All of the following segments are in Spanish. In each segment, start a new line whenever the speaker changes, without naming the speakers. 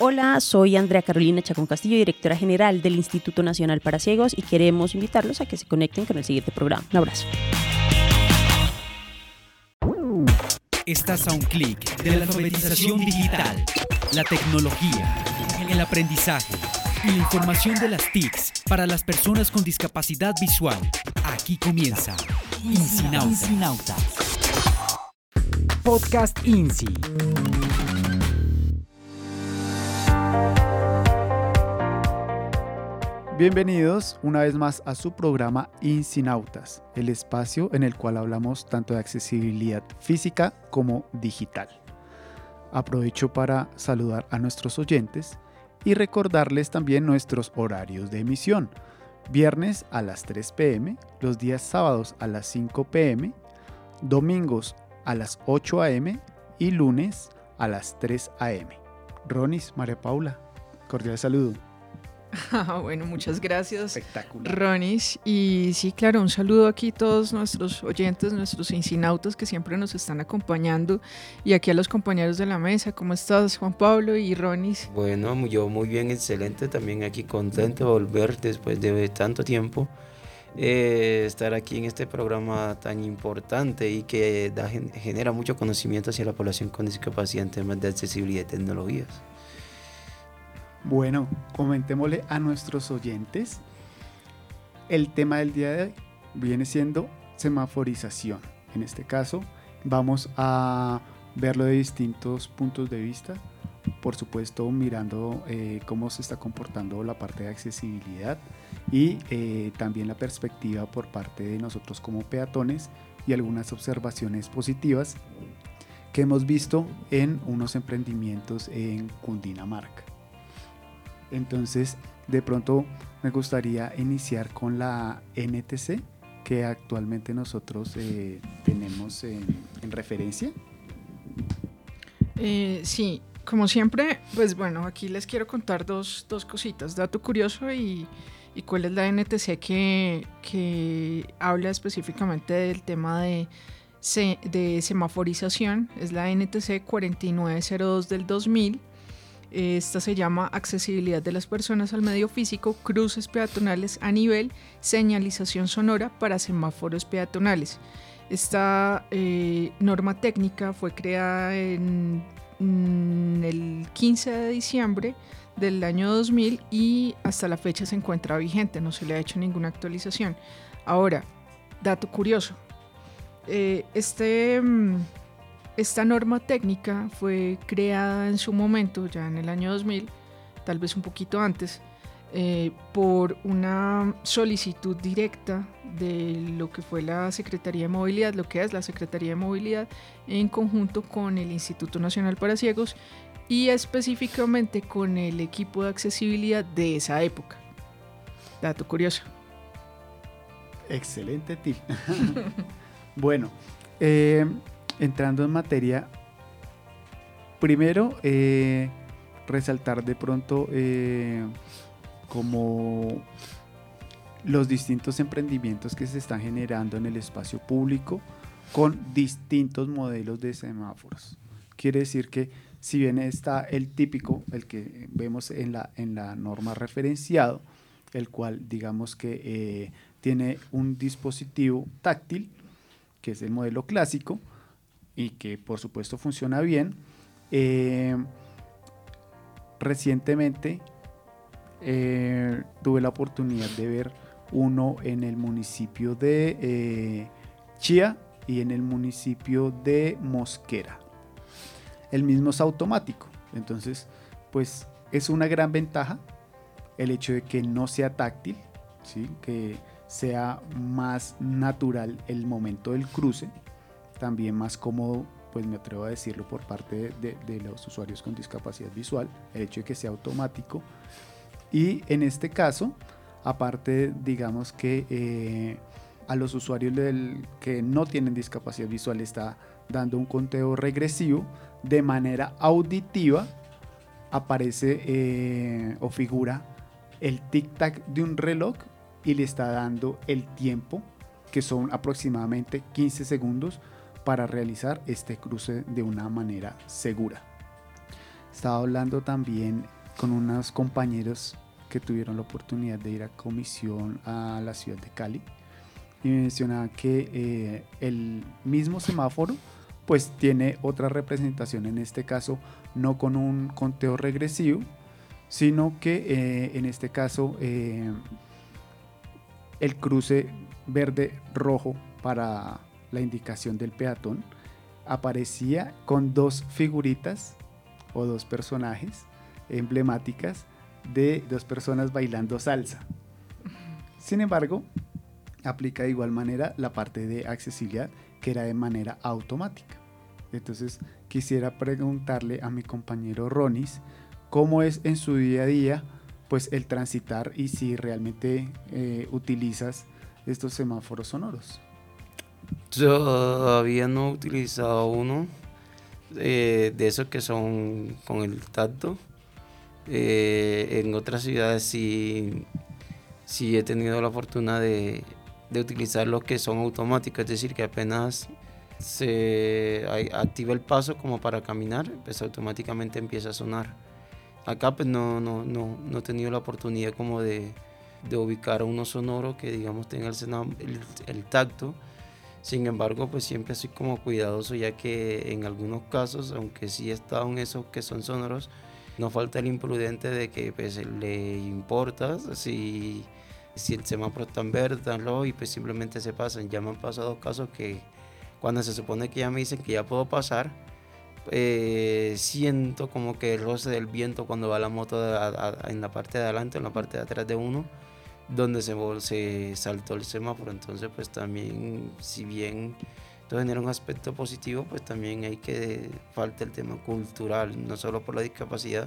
Hola, soy Andrea Carolina Chacón Castillo, directora general del Instituto Nacional para Ciegos, y queremos invitarlos a que se conecten con el siguiente programa. Un abrazo.
Estás a un clic de la alfabetización digital, la tecnología, el aprendizaje y la información de las TICs para las personas con discapacidad visual. Aquí comienza INSINAUTA. Podcast INSI.
Bienvenidos una vez más a su programa INSINAUTAS, el espacio en el cual hablamos tanto de accesibilidad física como digital. Aprovecho para saludar a nuestros oyentes y recordarles también nuestros horarios de emisión. Viernes a las 3 p.m., los días sábados a las 5 p.m., domingos a las 8 a.m. y lunes a las 3 a.m. Ronis, María Paula, cordial saludo.
Bueno, muchas gracias,
Espectacular.
Ronis. Y sí, claro, un saludo aquí a todos nuestros oyentes, nuestros insinautas que siempre nos están acompañando, y aquí a los compañeros de la mesa. ¿Cómo estás, Juan Pablo y Ronis?
Bueno, yo muy bien, excelente, también aquí contento de volver después de tanto tiempo, estar aquí en este programa tan importante y que genera mucho conocimiento hacia la población con discapacidad en temas de accesibilidad y tecnologías.
Bueno, comentémosle a nuestros oyentes. El tema del día de hoy viene siendo semaforización. En este caso, vamos a verlo de distintos puntos de vista. Por supuesto, mirando cómo se está comportando la parte de accesibilidad y también la perspectiva por parte de nosotros como peatones y algunas observaciones positivas que hemos visto en unos emprendimientos en Cundinamarca. Entonces, de pronto me gustaría iniciar con la NTC que actualmente nosotros tenemos en referencia.
Sí, como siempre, pues bueno, aquí les quiero contar dos cositas. Dato curioso y cuál es la NTC que habla específicamente del tema de semaforización. Es la NTC 4902 del 2000. Esta se llama Accesibilidad de las personas al medio físico, cruces peatonales a nivel, señalización sonora para semáforos peatonales. Esta norma técnica fue creada en el 15 de diciembre del año 2000 y hasta la fecha se encuentra vigente, no se le ha hecho ninguna actualización. Ahora, dato curioso, esta norma técnica fue creada en su momento, ya en el año 2000, tal vez un poquito antes, por una solicitud directa de lo que fue la Secretaría de Movilidad, lo que es la Secretaría de Movilidad, en conjunto con el Instituto Nacional para Ciegos y específicamente con el equipo de accesibilidad de esa época. Dato curioso.
Excelente tip. Bueno, entrando en materia, primero resaltar de pronto como los distintos emprendimientos que se están generando en el espacio público con distintos modelos de semáforos. Quiere decir que si bien está el típico, el que vemos en la norma referenciado, el cual digamos que tiene un dispositivo táctil, que es el modelo clásico, y que por supuesto funciona bien. Recientemente tuve la oportunidad de ver uno en el municipio de Chía y en el municipio de Mosquera. El mismo es automático, entonces pues es una gran ventaja el hecho de que no sea táctil, ¿sí? Que sea más natural el momento del cruce, también más cómodo, pues me atrevo a decirlo, por parte de los usuarios con discapacidad visual, el hecho de que sea automático. Y en este caso, aparte, digamos que a los usuarios que no tienen discapacidad visual está dando un conteo regresivo de manera auditiva. Aparece o figura el tic-tac de un reloj y le está dando el tiempo, que son aproximadamente 15 segundos para realizar este cruce de una manera segura. estaba hablando también con unos compañeros que tuvieron la oportunidad de ir a comisión a la ciudad de Cali y me mencionaban que el mismo semáforo pues tiene otra representación, en este caso no con un conteo regresivo, sino que en este caso el cruce verde-rojo para la indicación del peatón aparecía con dos figuritas o dos personajes emblemáticas de dos personas bailando salsa. Sin embargo, aplica de igual manera la parte de accesibilidad, que era de manera automática. Entonces quisiera preguntarle a mi compañero Ronis cómo es en su día a día pues el transitar y si realmente utilizas estos semáforos sonoros.
Yo todavía no he utilizado uno de esos que son con el tacto. En otras ciudades sí he tenido la fortuna de utilizar los que son automáticos, es decir, que apenas se activa el paso como para caminar, pues automáticamente empieza a sonar. Acá pues no he tenido la oportunidad como de ubicar uno sonoro que digamos tenga el tacto. Sin embargo, pues siempre soy como cuidadoso, ya que en algunos casos, aunque sí he estado en esos que son sonoros, no falta el imprudente de que pues le importa si el semáforo está en verde, está en rojo, y pues simplemente se pasan. Ya me han pasado casos que cuando se supone que ya me dicen que ya puedo pasar, siento como que el roce del viento cuando va la moto en la parte de adelante, en la parte de atrás de uno, donde se saltó el semáforo. Entonces pues también, si bien esto genera un aspecto positivo, pues también hay que falta el tema cultural, no solo por la discapacidad,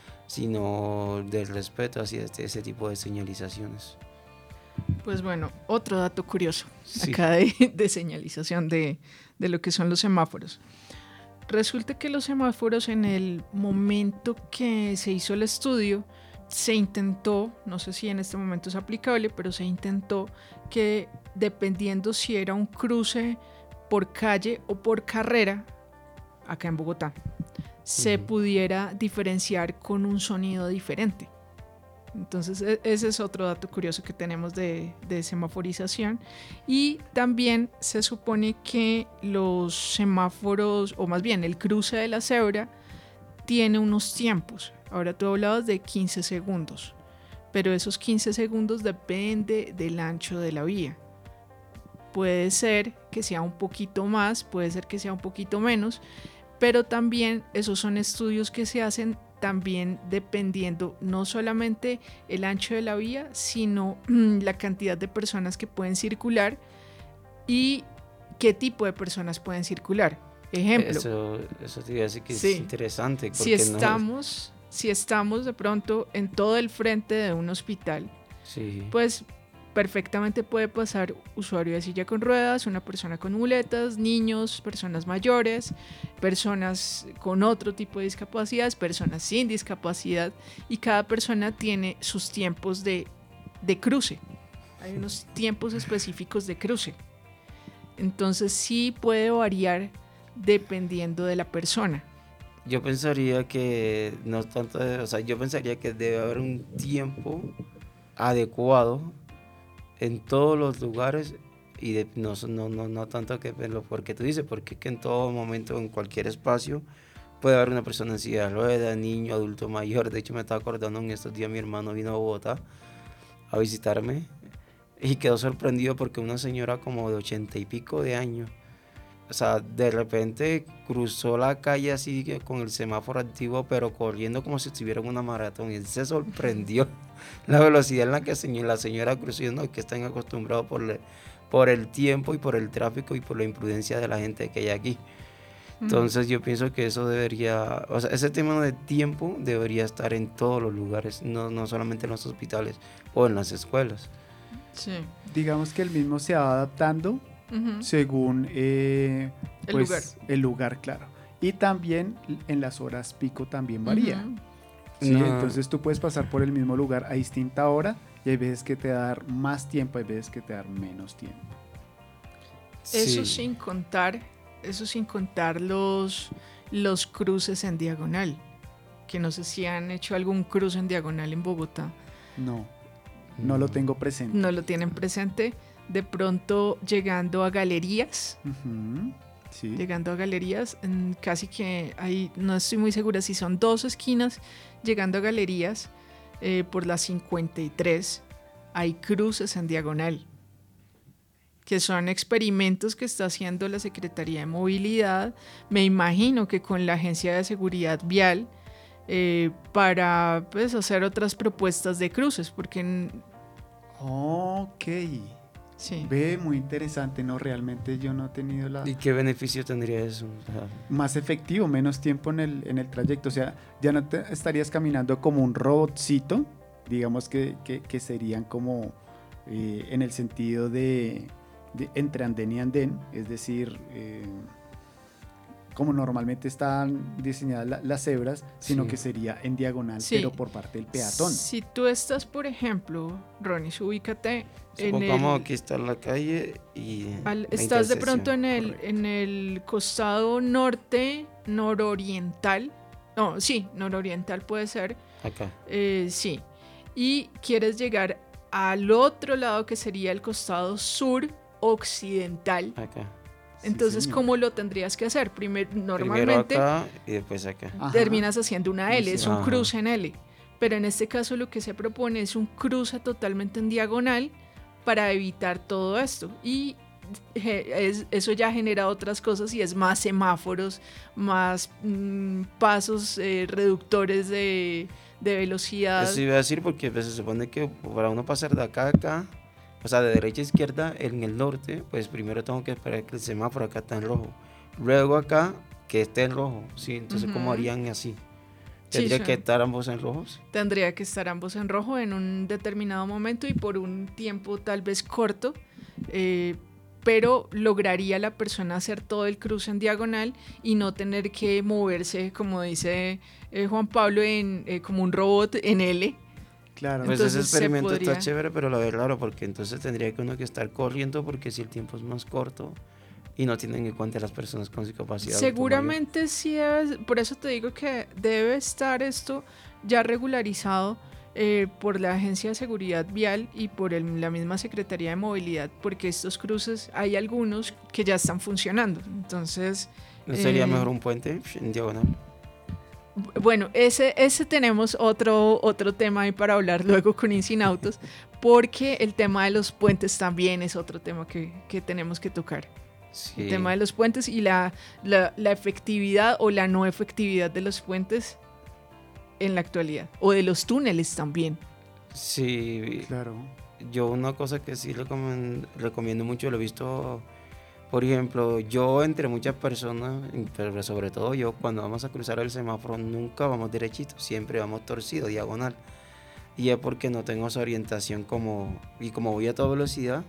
sino del respeto hacia ese tipo de señalizaciones.
Pues bueno, otro dato curioso
Sí.
acá de señalización de lo que son los semáforos. Resulta que los semáforos, en el momento que se hizo el estudio, se intentó, no sé si en este momento es aplicable, pero se intentó que dependiendo si era un cruce por calle o por carrera, acá en Bogotá, se pudiera diferenciar con un sonido diferente. Entonces ese es otro dato curioso que tenemos de semaforización. Y también se supone que los semáforos, o más bien el cruce de la cebra, tiene unos tiempos. Ahora tú hablabas de 15 segundos, pero esos 15 segundos depende del ancho de la vía. Puede ser que sea un poquito más, puede ser que sea un poquito menos, pero también esos son estudios que se hacen también dependiendo no solamente el ancho de la vía, sino la cantidad de personas que pueden circular y qué tipo de personas pueden circular. Ejemplo,
Eso te iba a decir que
sí,
es interesante.
si estamos de pronto en todo el frente de un hospital,
Sí.
pues perfectamente puede pasar usuario de silla con ruedas, una persona con muletas, niños, personas mayores, personas con otro tipo de discapacidades, personas sin discapacidad, y cada persona tiene sus tiempos de cruce. Hay unos tiempos específicos de cruce. Entonces sí puede variar dependiendo de la persona.
Yo pensaría que no tanto, yo pensaría que debe haber un tiempo adecuado en todos los lugares y no tanto que porque tú dices, porque es que en todo momento, en cualquier espacio, puede haber una persona en silla de ruedas, niño, adulto mayor. De hecho, me estaba acordando, en estos días mi hermano vino a Bogotá a visitarme y quedó sorprendido porque una señora como de 80 y pico de años, de repente cruzó la calle así con el semáforo activo, pero corriendo como si estuviera en una maratón, y él se sorprendió la velocidad en la que la señora cruzó. No, que están acostumbrados por el tiempo y por el tráfico y por la imprudencia de la gente que hay aquí. Entonces yo pienso que eso debería, ese tema de tiempo debería estar en todos los lugares, no solamente en los hospitales o en las escuelas.
Sí.
Digamos que el mismo se va adaptando según pues, el lugar, claro. Y también en las horas pico también varía. ¿Sí?
No.
Entonces tú puedes pasar por el mismo lugar a distinta hora y hay veces que te da dar más tiempo, hay veces que te da menos tiempo.
Eso
Sí.
sin contar los cruces en diagonal, que no sé si han hecho algún cruce en diagonal en Bogotá.
No lo tengo presente.
No lo tienen presente. De pronto llegando a galerías.
Ujú, sí.
Llegando a galerías, casi que ahí no estoy muy segura si son 2 esquinas. Llegando a galerías, por la 53 hay cruces en diagonal, que son experimentos que está haciendo la Secretaría de Movilidad, me imagino que con la Agencia de Seguridad Vial, para pues, hacer otras propuestas de cruces, porque
Ok.
sí.
Ve, muy interesante, ¿no? Realmente yo no he tenido
¿Y qué beneficio tendría eso? O sea,
más efectivo, menos tiempo en el trayecto. O sea, ya no te estarías caminando como un robotcito, digamos que serían como en el sentido de entre andén y andén, es decir, como normalmente están diseñadas las cebras, sino
Sí.
que sería en diagonal,
Sí.
pero por parte del peatón.
Si tú estás, por ejemplo, Ronis, ubícate en
supongamos
el...
aquí está la calle y la
estás de pronto
intersección.
en el costado norte, nororiental. No, sí, nororiental puede ser.
Acá.
Sí. Y quieres llegar al otro lado que sería el costado sur occidental.
Acá.
Sí,
Entonces,
señor.
¿cómo lo tendrías que hacer?
Primero
Normalmente
acá y después acá.
Ajá.
terminas haciendo una L, es un
Ajá.
cruce en L. Pero en este caso lo que se propone es un cruce totalmente en diagonal para evitar todo esto. Y eso ya genera otras cosas y es más semáforos, más pasos reductores de velocidad.
Eso iba a decir porque pues, se supone que para uno pasar de acá a acá, o sea, de derecha a izquierda en el norte, pues primero tengo que esperar que el semáforo acá está en rojo. Luego acá que esté en rojo, ¿sí? Entonces, ¿cómo
Ujú.
harían así?
Sí,
¿Tendría
sí.
que estar ambos en rojos?
Tendría que estar ambos en rojo en un determinado momento y por un tiempo tal vez corto, pero lograría la persona hacer todo el cruce en diagonal y no tener que moverse, como dice Juan Pablo, como un robot en L.
Claro.
Pues
Entonces,
ese
se
experimento está
podría-
chévere, pero lo veo raro porque entonces tendría que uno que estar corriendo porque si el tiempo es más corto y no tienen en cuenta las personas con discapacidad.
Seguramente sí debe, por eso te digo que debe estar esto ya regularizado por la Agencia de Seguridad Vial y por la misma Secretaría de Movilidad, porque estos cruces hay algunos que ya están funcionando. Entonces,
¿No sería
eh,
mejor un puente en diagonal?
bueno, ese tenemos otro tema ahí para hablar luego con Incinautos, porque el tema de los puentes también es otro tema que tenemos que tocar.
Sí.
El tema de los puentes y la efectividad o la no efectividad de los puentes en la actualidad. O de los túneles también.
Sí,
Claro.
yo una cosa que sí recomiendo mucho, lo he visto, por ejemplo, yo entre muchas personas, pero sobre todo yo, cuando vamos a cruzar el semáforo, nunca vamos derechito, siempre vamos torcido, diagonal. Y es porque no tengo esa orientación y como voy a toda velocidad,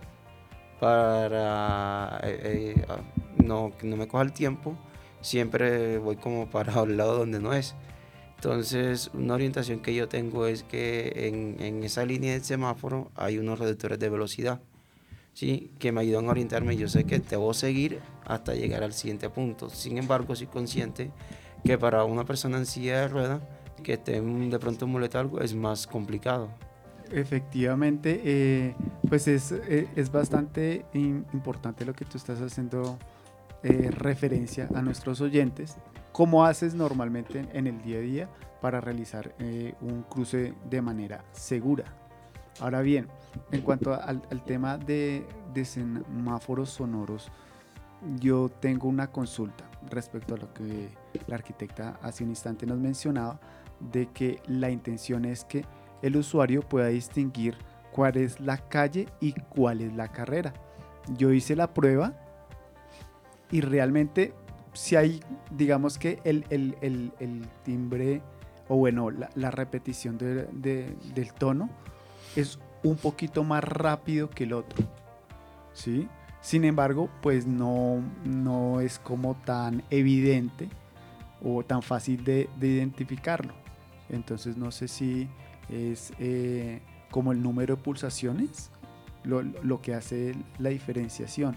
para que no me coja el tiempo, siempre voy como para un lado donde no es. Entonces, una orientación que yo tengo es que en esa línea del semáforo hay unos reductores de velocidad, ¿sí? Que me ayudan a orientarme. Yo sé que debo seguir hasta llegar al siguiente punto. Sin embargo, soy consciente que para una persona en silla de ruedas que esté de pronto en muleta algo es más complicado.
Efectivamente, pues es bastante importante lo que tú estás haciendo referencia a nuestros oyentes. ¿Cómo haces normalmente en el día a día para realizar un cruce de manera segura? Ahora bien, en cuanto al tema de semáforos sonoros, yo tengo una consulta respecto a lo que la arquitecta hace un instante nos mencionaba, de que la intención es que el usuario pueda distinguir cuál es la calle y cuál es la carrera. Yo hice la prueba y realmente si hay, digamos que el timbre o bueno, la repetición del tono es un poquito más rápido que el otro, ¿sí? Sin embargo, pues no es como tan evidente o tan fácil de identificarlo. Entonces no sé si es como el número de pulsaciones lo que hace la diferenciación.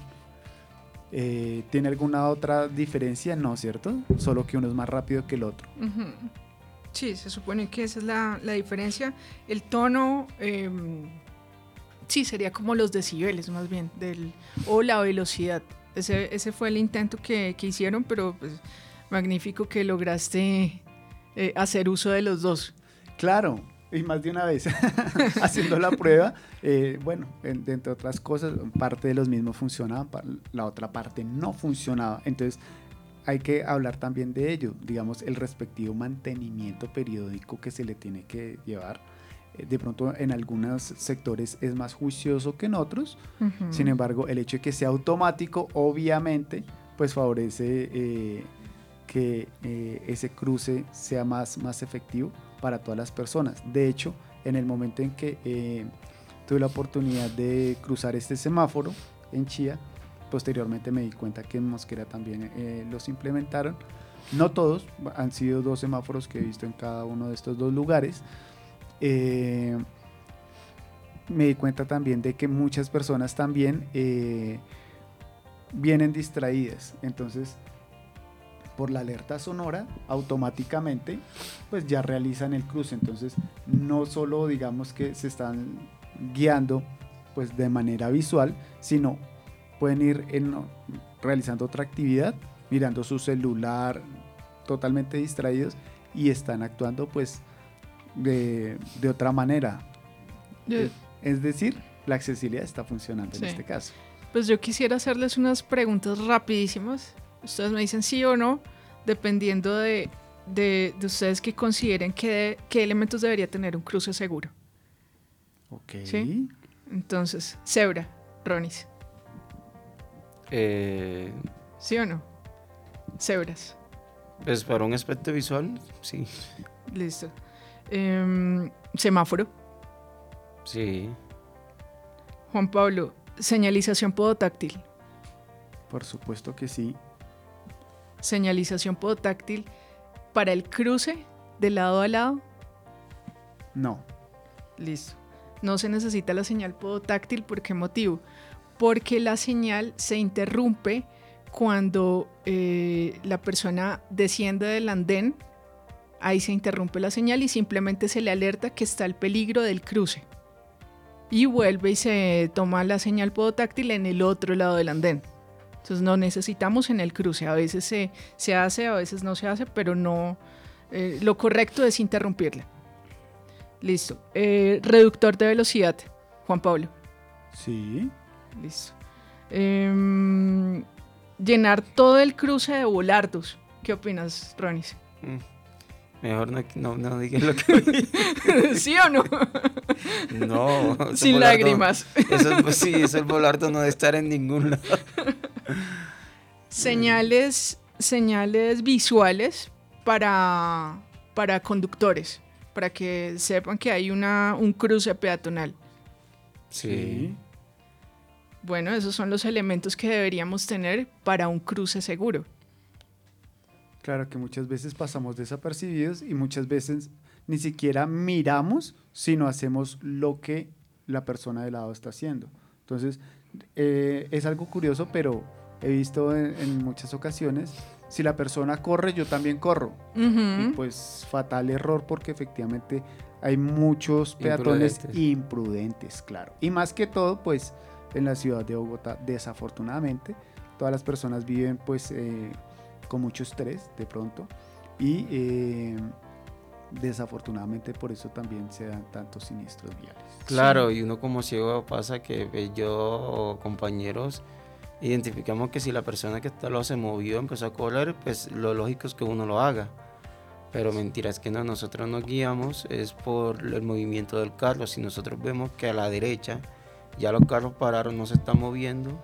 ¿Tiene alguna otra diferencia? No, ¿cierto? Solo que uno es más rápido que el otro.
Uh-huh. Sí, se supone que esa es la diferencia. El tono, sí, sería como los decibeles más bien, o la velocidad. Ese fue el intento que hicieron, pero pues, magnífico que lograste hacer uso de los dos.
Claro, y más de una vez haciendo la prueba. Bueno, entre otras cosas, parte de los mismos funcionaba, la otra parte no funcionaba. Entonces hay que hablar también de ello, digamos, el respectivo mantenimiento periódico que se le tiene que llevar. De pronto en algunos sectores es más juicioso que en otros. Uh-huh. Sin embargo, el hecho de que sea automático, obviamente, pues favorece que ese cruce sea más efectivo para todas las personas. De hecho, en el momento en que tuve la oportunidad de cruzar este semáforo en Chía, posteriormente me di cuenta que en Mosquera también los implementaron. No todos, han sido 2 semáforos que he visto en cada uno de estos 2 lugares. Me di cuenta también de que muchas personas también vienen distraídas. Entonces, por la alerta sonora, automáticamente pues ya realizan el cruce. Entonces, no solo digamos que se están guiando pues de manera visual, sino pueden ir realizando otra actividad, mirando su celular, totalmente distraídos, y están actuando pues de otra manera. Es decir, la accesibilidad está funcionando, sí, en este caso.
Pues yo quisiera hacerles unas preguntas rapidísimas. Ustedes me dicen sí o no, dependiendo de ustedes que consideren qué elementos debería tener un cruce seguro.
Ok.
¿Sí? Entonces, cebra, Ronis. ¿Sí o no? Cebras.
Pues para un aspecto visual, sí.
Listo. Semáforo.
Sí.
Juan Pablo, señalización podotáctil.
Por supuesto que sí.
Señalización podotáctil para el cruce de lado a lado.
No.
Listo. No se necesita la señal podotáctil. ¿Por qué motivo? Porque la señal se interrumpe cuando la persona desciende del andén. Ahí se interrumpe la señal y simplemente se le alerta que está el peligro del cruce. Y vuelve y se toma la señal podotáctil en el otro lado del andén. Entonces no necesitamos en el cruce. A veces se hace, a veces no se hace, pero no. Lo correcto es interrumpirla. Listo. Reductor de velocidad, Juan Pablo.
Sí.
Listo. Llenar todo el cruce de volardos. ¿Qué opinas, Ronis?
Mejor no digas lo que vi.
¿Sí o no?
No.
Sin
volardo,
lágrimas.
Eso el volardo no debe estar en ningún lado.
Señales visuales para conductores, para que sepan que hay un cruce peatonal.
Sí.
Bueno, esos son los elementos que deberíamos tener para un cruce seguro.
Claro que muchas veces pasamos desapercibidos y muchas veces ni siquiera miramos, sino hacemos lo que la persona de lado está haciendo. Entonces, es algo curioso, pero he visto en muchas ocasiones, si la persona corre, yo también corro. Uh-huh. Y pues fatal error, porque efectivamente hay muchos peatones imprudentes, claro. Y más que todo, pues en la ciudad de Bogotá, desafortunadamente, todas las personas viven pues con mucho estrés de pronto y desafortunadamente por eso también se dan tantos siniestros viales.
Claro, sí. Y uno como ciego pasa que yo o compañeros identificamos que si la persona que está se movió, empezó a correr, pues lo lógico es que uno lo haga. Pero mentira, es que no, nosotros nos guiamos es por el movimiento del carro. Si nosotros vemos que a la derecha ya los carros pararon, no se están moviendo,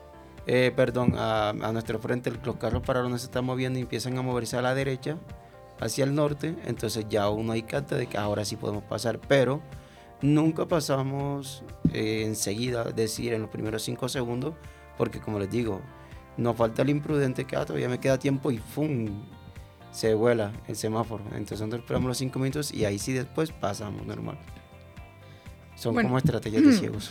a nuestro frente los carros pararon, no se están moviendo y empiezan a moverse a la derecha, hacia el norte, entonces ya uno hay carta de que ahora sí podemos pasar, pero nunca pasamos enseguida, es decir, en los primeros 5 segundos, porque como les digo, nos falta el imprudente que todavía me queda tiempo y ¡fum! Se vuela el semáforo. Entonces nosotros esperamos los 5 minutos y ahí sí después pasamos normal. Son como estrategias de ciegos.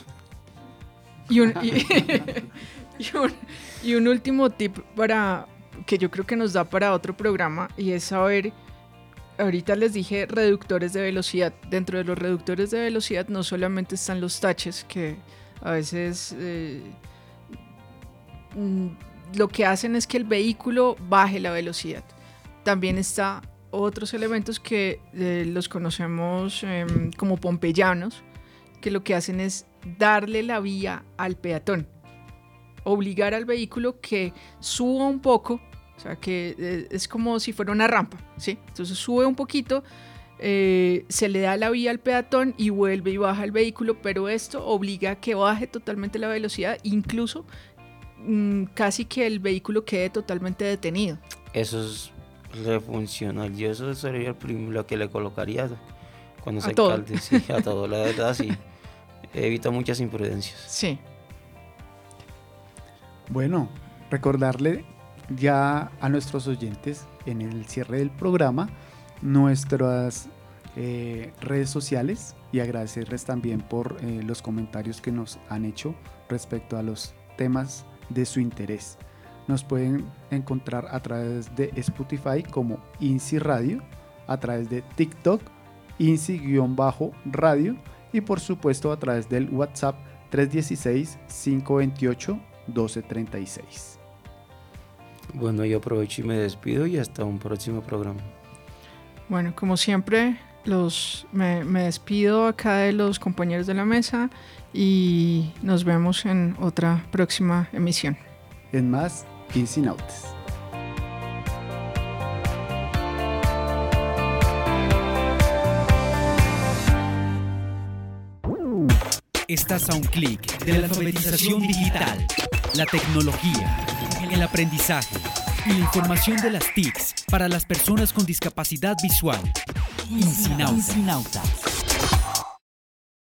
Y un último tip que yo creo que nos da para otro programa, y es saber ahorita les dije reductores de velocidad. Dentro de los reductores de velocidad no solamente están los taches, que a veces lo que hacen es que el vehículo baje la velocidad. También está otros elementos que los conocemos como pompeyanos, que lo que hacen es darle la vía al peatón, obligar al vehículo que suba un poco, o sea que es como si fuera una rampa, ¿sí? Entonces sube un poquito, se le da la vía al peatón y vuelve y baja el vehículo, pero esto obliga a que baje totalmente la velocidad, incluso casi que el vehículo quede totalmente detenido.
Eso es refuncional. Yo eso sería lo que le colocaría cuando se
todo.
alcalde, sí, a todo, la verdad, sí. Evita muchas imprudencias.
Sí.
Bueno, recordarle ya a nuestros oyentes en el cierre del programa nuestras redes sociales y agradecerles también por los comentarios que nos han hecho respecto a los temas de su interés. Nos pueden encontrar a través de Spotify como INSI Radio, a través de TikTok INSI-radio y por supuesto a través del WhatsApp 316-528-1236.
Bueno, yo aprovecho y me despido y hasta un próximo programa.
Bueno, como siempre, me despido acá de los compañeros de la mesa y nos vemos en otra próxima emisión.
En más, INSINAUTES.
Estás a un clic de la alfabetización digital, la tecnología, el aprendizaje y la información de las TICs para las personas con discapacidad visual. INSINAUTA.